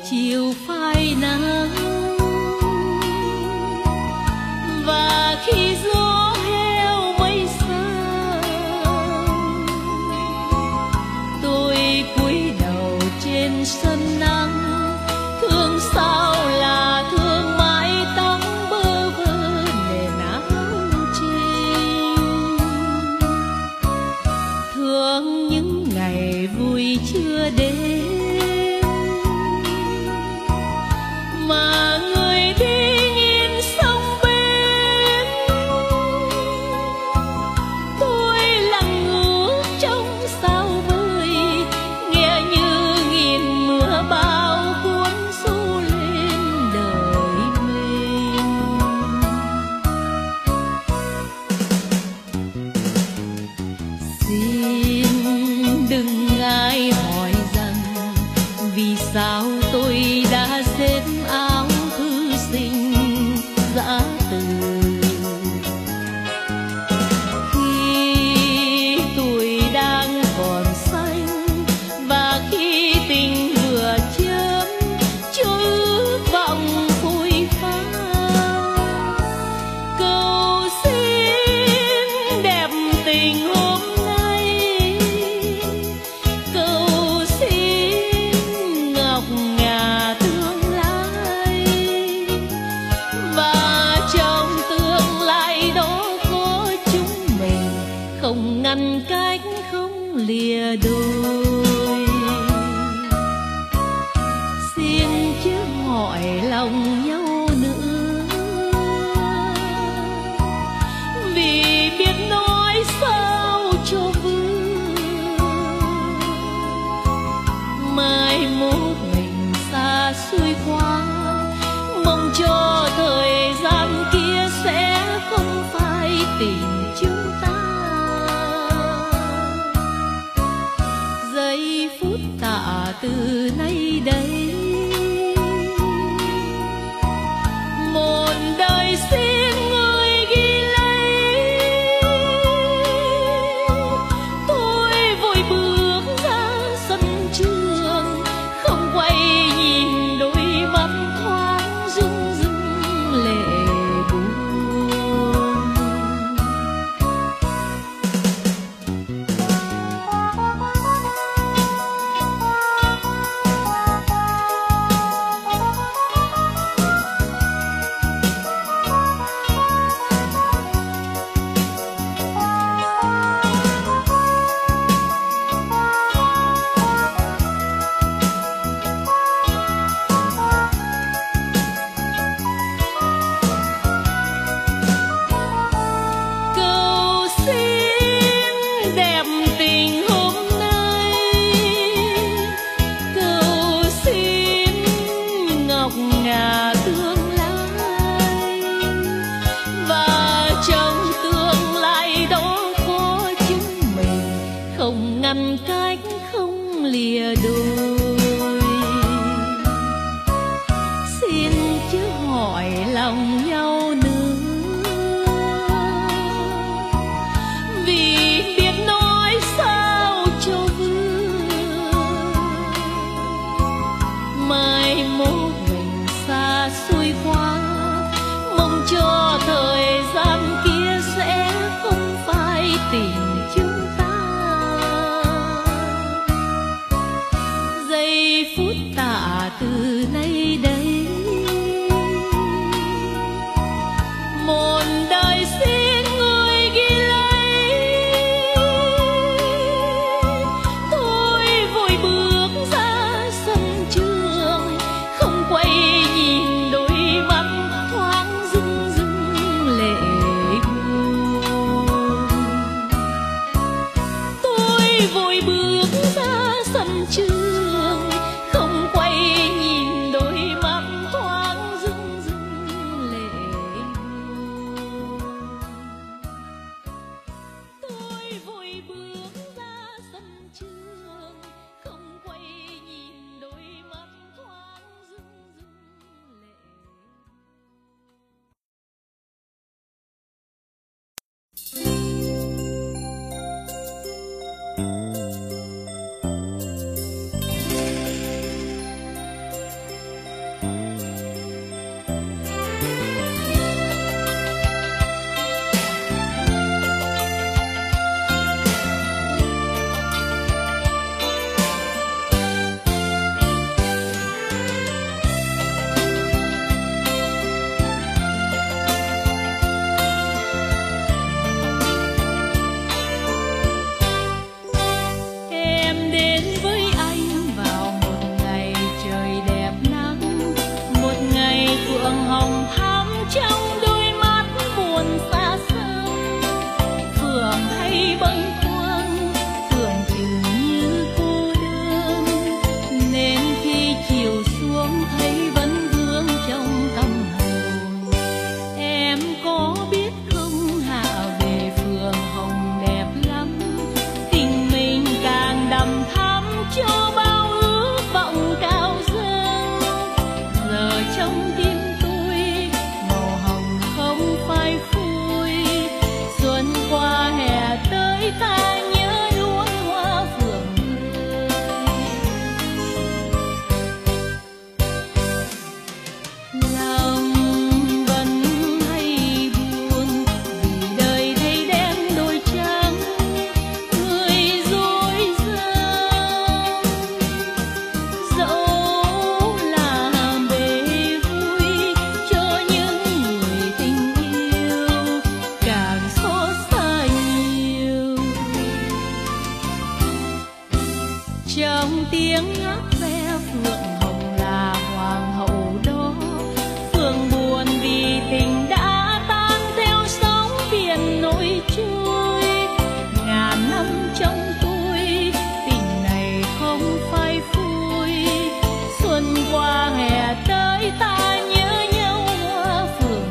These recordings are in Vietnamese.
chiều phai nắng, và khi gió heo mây xa, tôi cúi đầu trên sân nắng, thương sao là thương mái tóc bơ vơ nền áo trên, thương những ngày vui chưa đến mà người đi nhìn sông bên, tôi lặng ngước trong sao vơi, nghe như nghìn mưa bão cuốn xô lên đời mình. Xin đừng ai hỏi rằng vì sao tôi đã xếp áo thư sinh dã từ, khi tuổi đang còn xanh và khi tình vừa chớm cho ước vọng phôi pha. Cầu xin đẹp tình hôm nay, cầu xin ngọc ngà tương lai, và trong tương lai đó có chúng mình, không ngăn cách không lìa đôi. Xin chớ hỏi lòng nhau nữa, vì biết nói sao cho vừa, mai mốt mình xa xôi quá, mong cho thời gian kia sẽ không phải tình chúng ta. Giây phút tạ từ nay đây, một đời xin người ghi lấy. Tôi vội bước ra sân trường, không quay nhìn đôi mắt thoáng rưng rưng lệ buồn. Cầu xin đẹp tình hôm nay, cầu xin ngọc ngà tương lai, và trong tương lai đó có chúng mình, không ngăn cách không lìa đôi. Xin chớ hỏi lòng nhau nữa, vì biết nói sao cho vừa, mai mốt mình xa xôi quá, mong cho thời gian kia sẽ không phải tình chúng ta. tiếng ngát ve phượng hồng là hoàng hậu đó. Phượng buồn vì tình đã tan theo sóng biển nổi trôi. Ngàn năm trong tôi tình này không phai phôi. Xuân qua hè tới ta nhớ nhau hoa phượng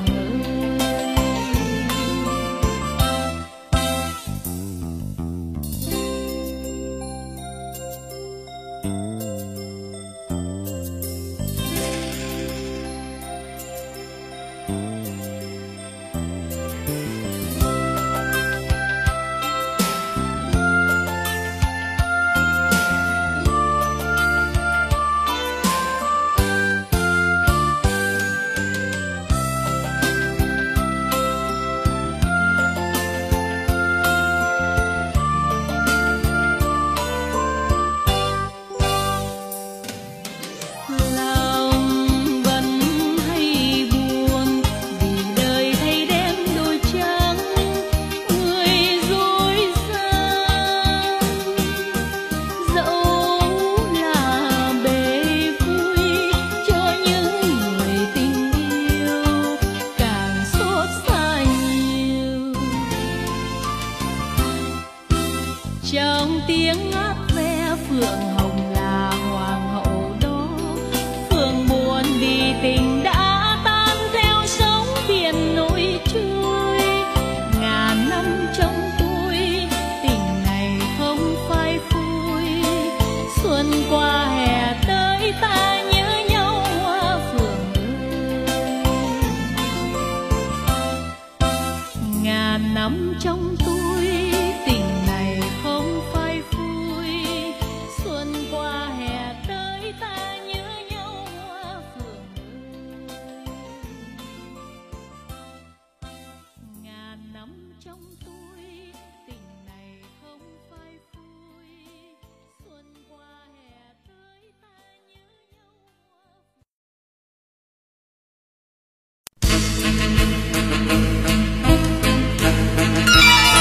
trong tiếng ngát ve phượng hồng là hoàng hậu đó. Phượng buồn vì tình đã tan theo sóng biển nổi trôi. Ngàn năm trong tôi tình này không phai phôi. Xuân qua hè tới ta nhớ nhau hoa phượng ơi. Ngàn năm trong tôi tình này không phai phôi. Xuân qua hè tới ta nhớ nhau hoa phượng ơi. Ngàn năm trong tôi tình này không phai phôi. Xuân qua hè tới ta nhớ nhau hoa phượng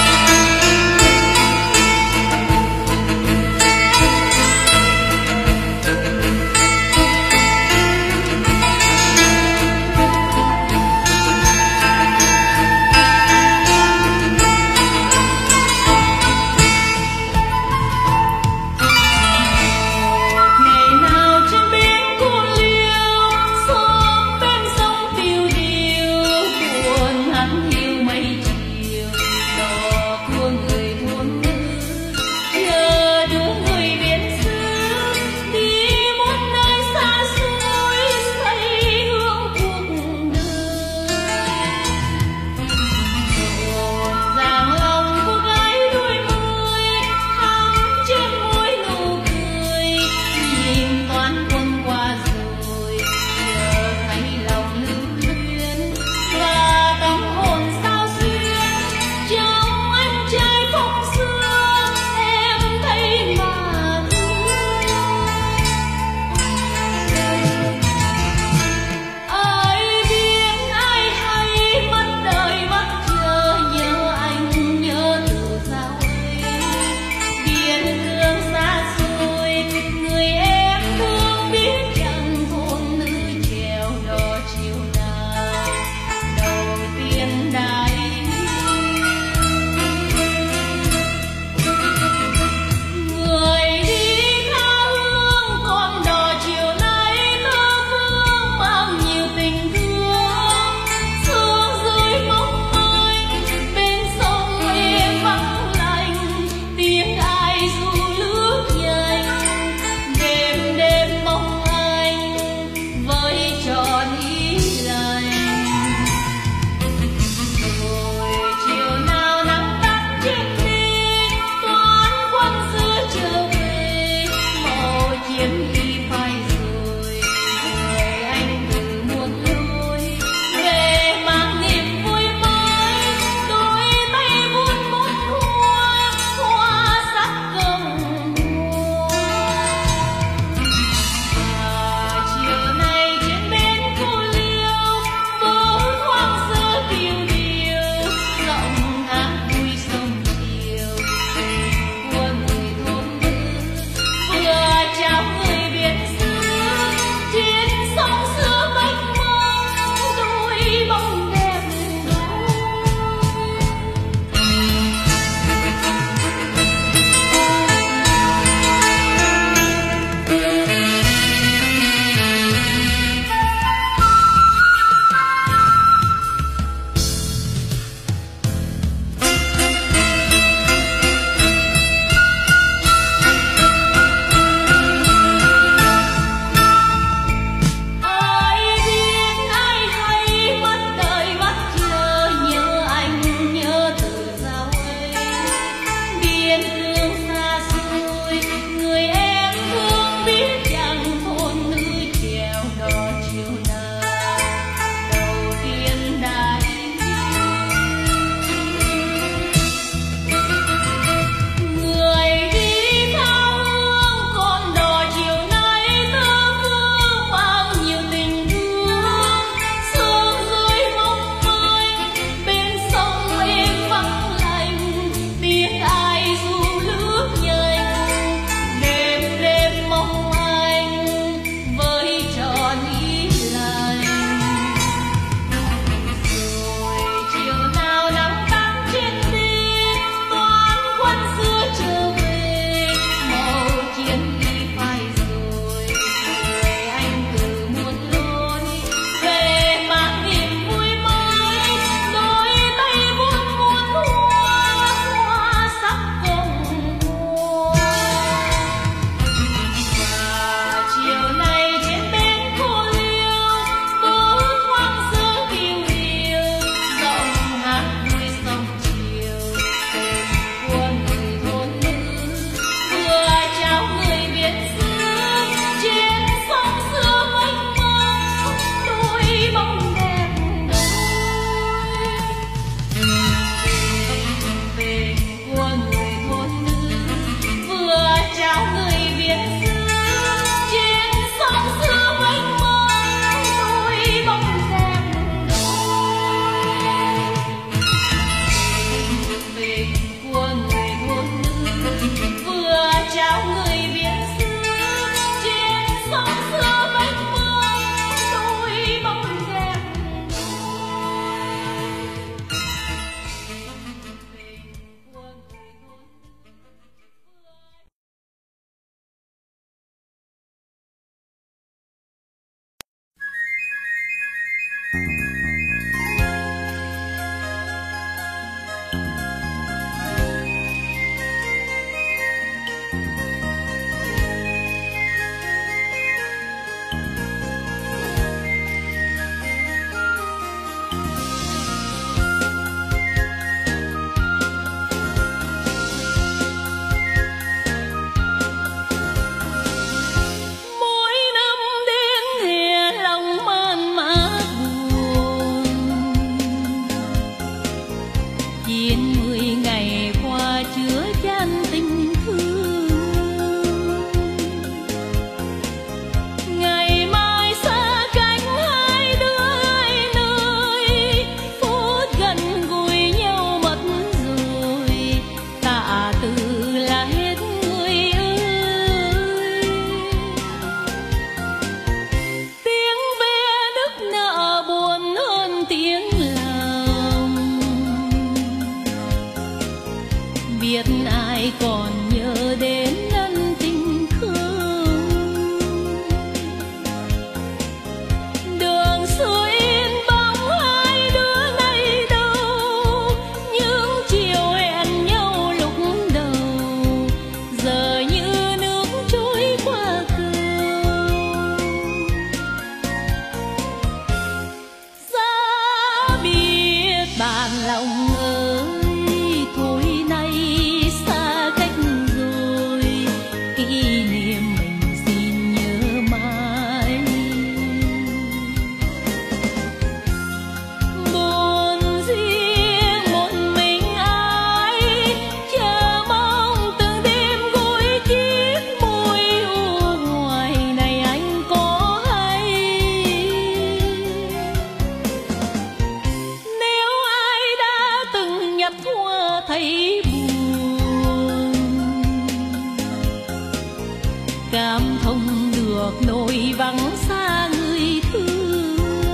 thông được nỗi vắng xa người thương.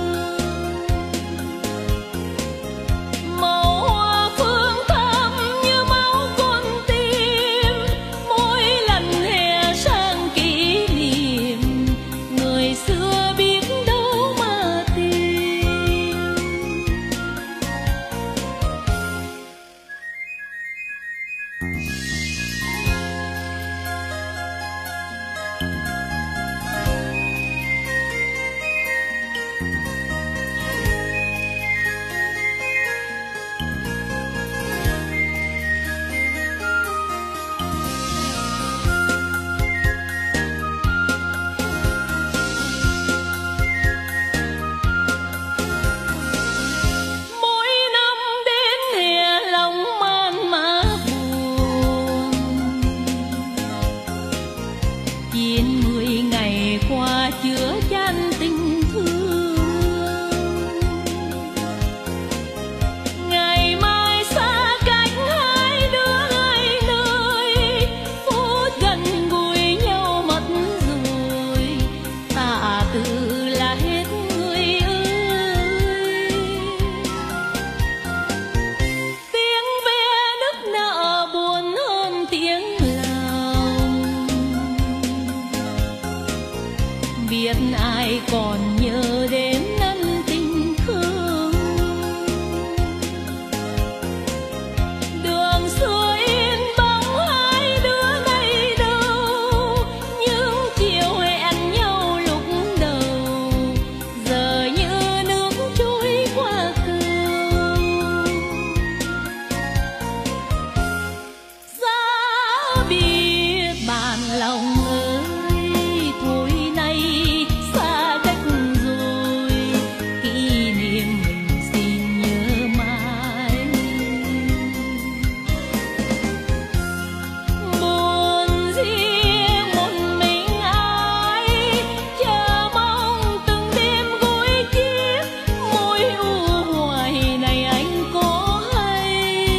Màu hoa phương thắm như máu con tim, mỗi lần hè sang kỷ niệm người xưa biết đâu mà tìm. Mỗi năm đến hè lòng man mác buồn, 90 ngày qua chứa chan tình thương. Ngày mai xa cách hai đứa hai nơi, phút gần gũi nhau mất rồi, tạ từ là hết người ơi. Tiếng ve nức nở buồn hơn tiếng lòng, biết ai còn nhớ đến ân tình thương. Đường xưa in bóng hai đứa này đâu, những chiều hẹn nhau lúc đầu, giờ như nước trôi qua cầu. Giá biết bạn lòng ơi, thôi nay xa cách rồi, kỷ niệm mình xin nhớ mãi. Buồn riêng một mình ai, chờ mong từng đêm gối chiếc, mối u hoài này anh có hay.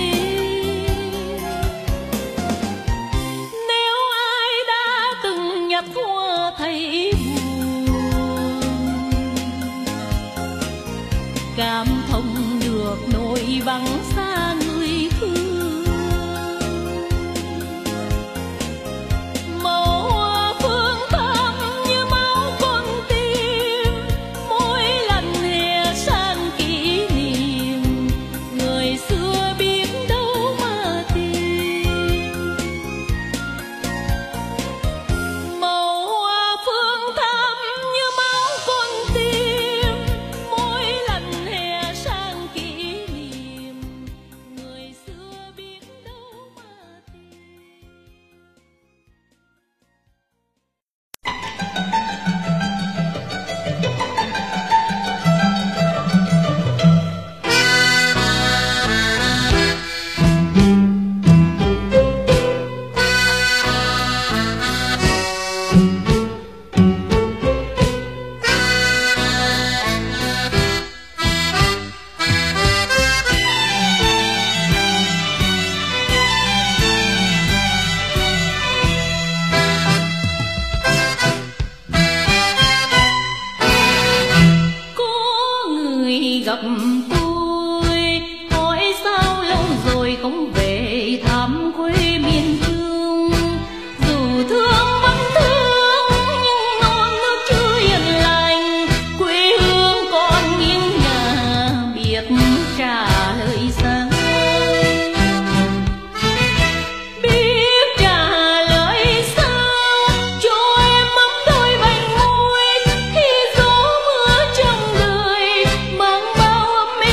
Nếu ai đã từng nhặt hoa thấy buồn, cảm thông được nỗi vắng xa người thương. Màu hoa phương thắm như máu con tim, mỗi lần hè sang kỷ niệm người xưa biết đâu mà tìm. Màu hoa phương thắm như máu con tim, mỗi lần hè sang kỷ niệm người xưa biết đâu mà tìm. Có người gặp tôi hỏi sao lâu rồi không về thăm quê miền Trung. Dù thương vẫn thương nhưng non nước chưa yên lành, quê hương còn nghiêng nhà biết trả lời sao. Biết trả lời sao cho em mắm đôi bánh môi, khi gió mưa trong đời mang bao ấm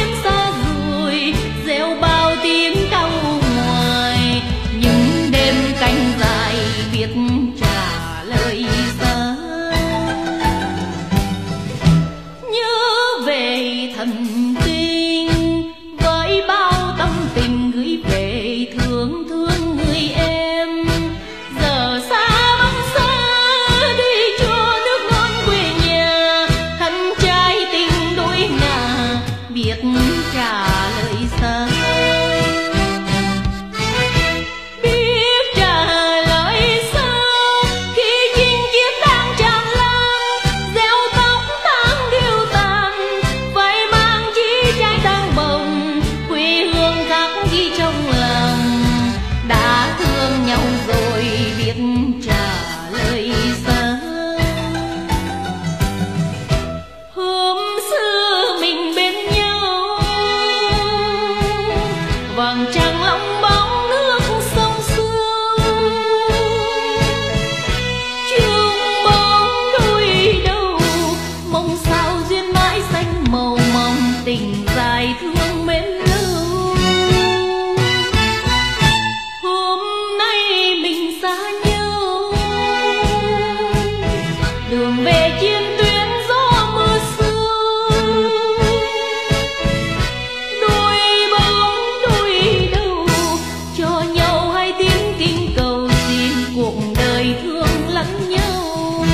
đường về chiến tuyến gió mưa sương, đôi bóng đôi đầu cho nhau hai tiếng kinh cầu xin cuộc đời thương lẫn nhau.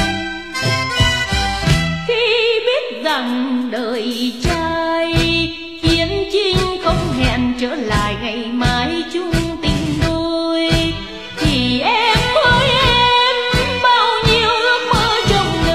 Khi biết rằng đời trai chiến chinh không hẹn trở lại ngày mai chung tình đôi, thì em ơi em bao nhiêu ước mơ trong đời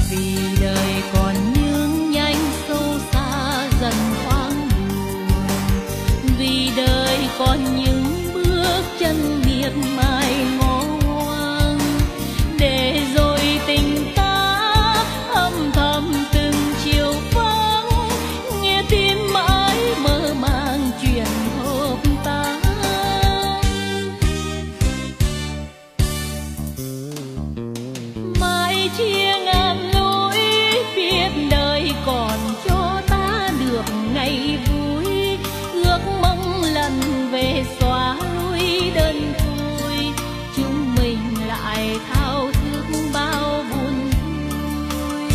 vì đời còn những nhanh sâu xa dần thoáng buồn, vì đời còn những bước chân miệt mài ngó ngoang, để rồi tình ta âm thầm từng chiều vắng, nghe tin mãi mơ màng chuyện hộp ta. Mãi chia ngàn lối biết đời còn cho ta được ngày vui, ước mong lần về xóa lối đơn côi, chúng mình lại thao thức bao buồn vui.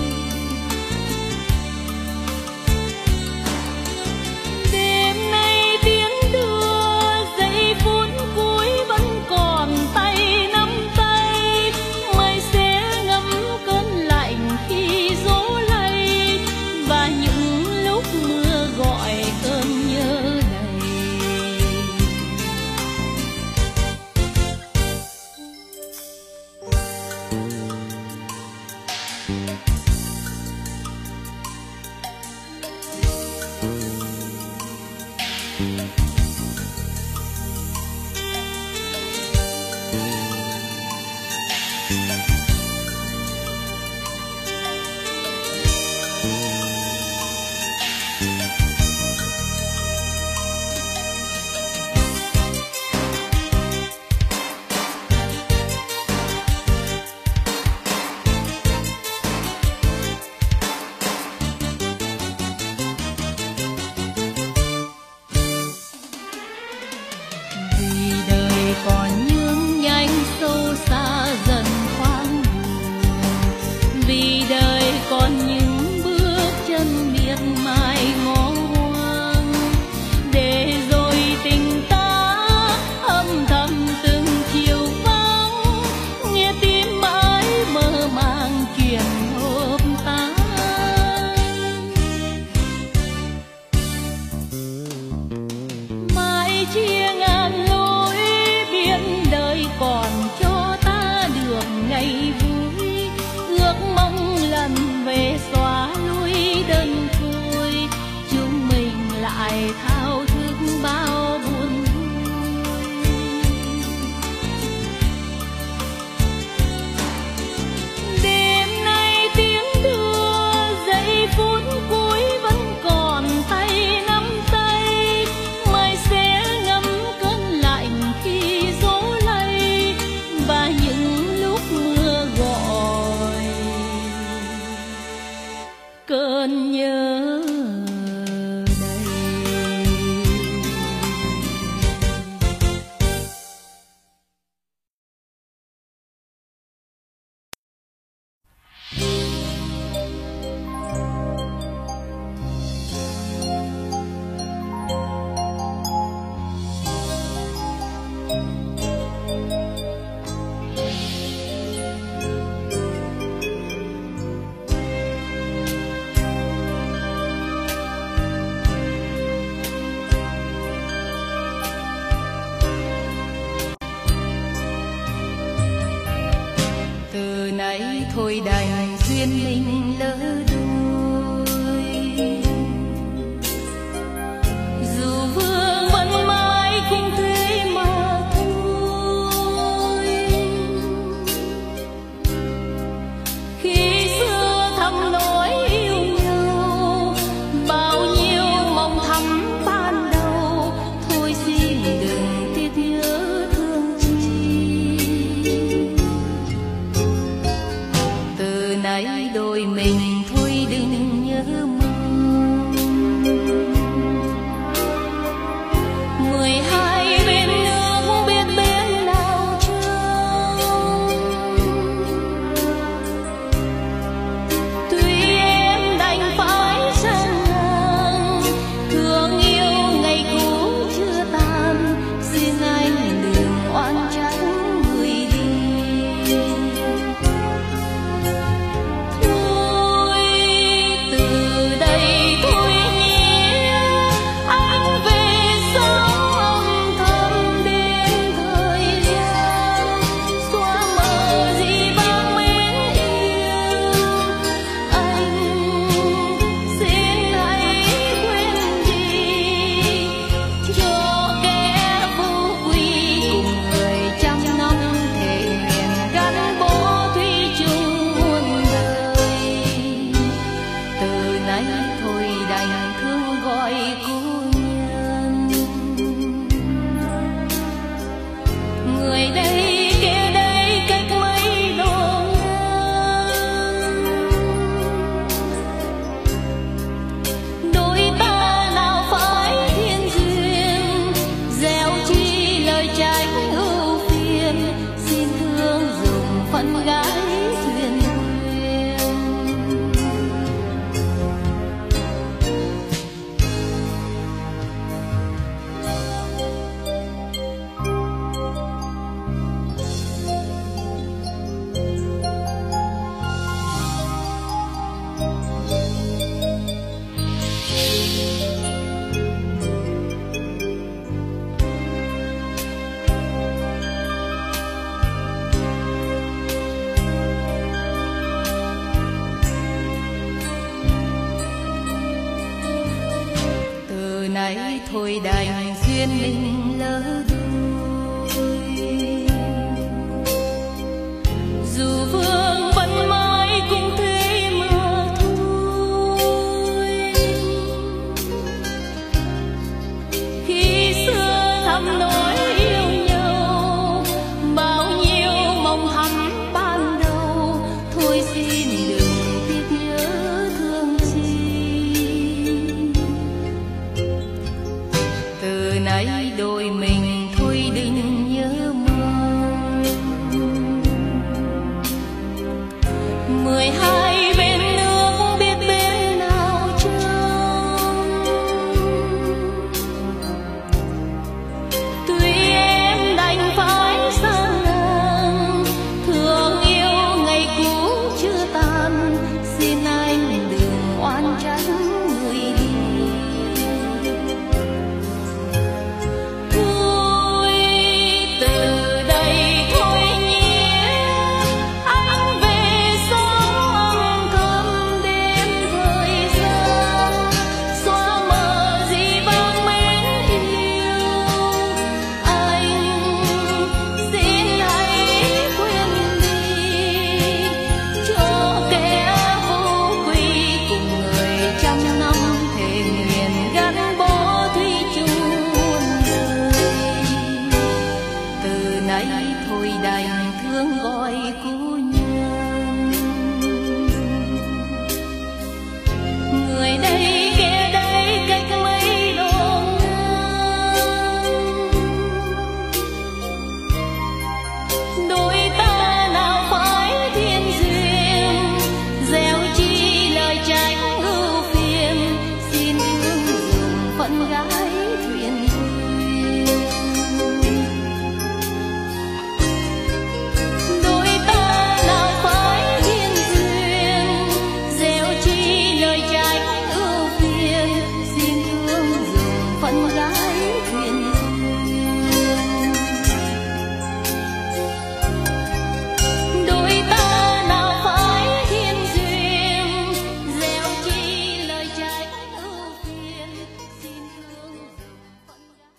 Đêm nay tiến đưa giây phút cuối vẫn còn tay nắm tay, mây sẽ ngấm cơn lạnh khi gió lay, và những lúc mưa gọi cơn nhớ đầy. Vì đời còn những nhanh sâu xa dần thoáng buồn, vì đời còn những bước chân miệt mài ngó ngoang, để rồi tình ta âm thầm từng chiều vắng, nghe tin mãi mơ màng chuyện hộp ta. Mãi chia ngàn lối biết đời còn cho ta được ngày vui, ước mong lần về xóa lối đơn côi, chúng mình lại thao thức bao buồn vui. Đêm nay tiếng đưa giây phút cuối vẫn còn tay nắm tay, mai sẽ ngấm cơn lạnh khi gió lay, và những lúc mưa gọi cơn nhớ đầy. Từ nay thôi đành duyên mình lỡ đôi, dù vương vẫn mãi cũng thế mà thôi. Khi xưa thầm nói yêu nhau, bao nhiêu mong thắm ban đầu, thôi xin đừng tiếc nhớ thương chi. Từ nay đôi mình thôi đừng nhớ mong, 12 bên nước biết bên nào trông. Tuy em đành phải sang ngang, thương yêu ngày cũ chưa tan, riêng anh đừng oan trách người đi. Thôi thôi đành duyên mình lỡ đôi. Dù vương vẫn mãi cũng thế mà thôi. Khi xưa thầm nói yêu nhau, bao nhiêu mong thắm ban đầu, thôi xin đừng tiếc nhớ thương chi. Từ nay đôi mình thôi đừng nhớ mong. 12 bên nước biết bên nào trông. Tuy em đành phải xa làng, thương yêu ngày cũ chưa tàn, xin anh đừng oan trách người đi. Thôi từ đây thôi nhé, anh về sống âm thầm đêm thời gian, xóa mờ gì vang mến yêu. Anh xin hãy quên đi, cho kẻ vô quy cùng người trăm năm thề nguyện gắn bó thủy chung muôn đời. Từ nay thôi đành thương gọi cô nhân, người đây kẻ đây cách mấy độ ngang. Đôi ta nào phải thiên duyên, gieo chi lời trách ưu phiền, xin thương dùng phận gái thuyền thuyền. Đôi ta nào phải thiên duyên, gieo chi lời trách ưu phiền, xin thương dùng phận gái thuyền thuyền. Đôi ta nào phải thiên duyên, gieo chi lời trách ưu phiền, xin thương dùng phận gái.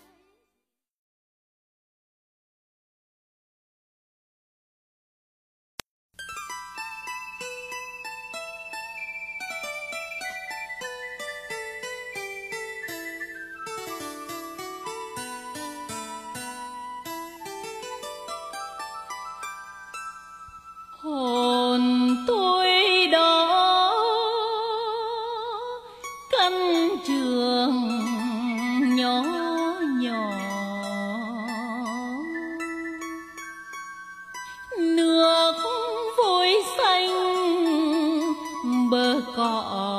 Hồn tôi đó căn trường nhỏ nhỏ, nước vôi xanh bờ cỏ